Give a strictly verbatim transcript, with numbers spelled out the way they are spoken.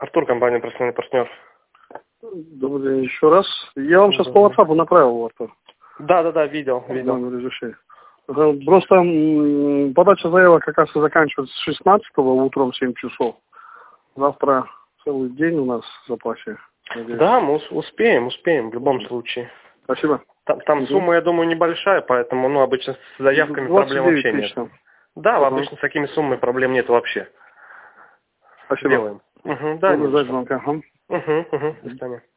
Артур, компания «Профессиональный партнер». Добрый день еще раз. Я вам сейчас по WhatsApp направил, Артур. Да, да, да, видел, видел. Просто м, подача заявок, как раз, заканчивается с шестнадцатого утром семь часов. Завтра целый день у нас в запасе. Надеюсь. Да, мы ус- успеем, успеем в любом случае. Спасибо. Там, там Угу. сумма, я думаю, небольшая, поэтому, ну, обычно с заявками проблем вообще нет. Тысяч. Да, Угу. обычно с такими суммами проблем нет вообще. Спасибо. Делаем. Угу, да, Буду не за ждать что. звонка. Ага. Угу, угу, до свидания.